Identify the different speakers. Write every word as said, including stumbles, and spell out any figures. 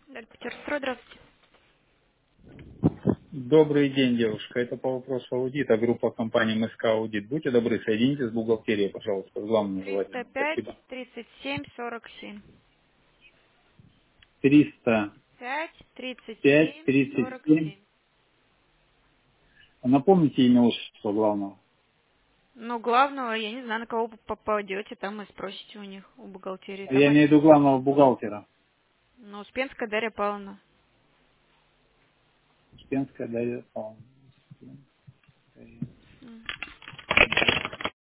Speaker 1: Петерстрой, здравствуйте.
Speaker 2: Добрый день, девушка. Это по вопросу аудита, группа компании МСК Аудит. Будьте добры, соедините с бухгалтерией, пожалуйста, с главным
Speaker 1: триста
Speaker 2: желательно.
Speaker 1: пять
Speaker 2: Спасибо.
Speaker 1: тридцать семь сорок семь.
Speaker 2: триста
Speaker 1: пять тридцать
Speaker 2: пять
Speaker 1: семь
Speaker 2: тридцать
Speaker 1: сорок
Speaker 2: семь.
Speaker 1: семь.
Speaker 2: Напомните имя отчества главного.
Speaker 1: Ну, главного, я не знаю, на кого вы попадете, там и спросите у них, у бухгалтерии. Там,
Speaker 2: Я
Speaker 1: они-
Speaker 2: имею в виду главного бухгалтера.
Speaker 1: ну, Успенская Дарья Павловна.
Speaker 2: Успенская Дарья Павловна.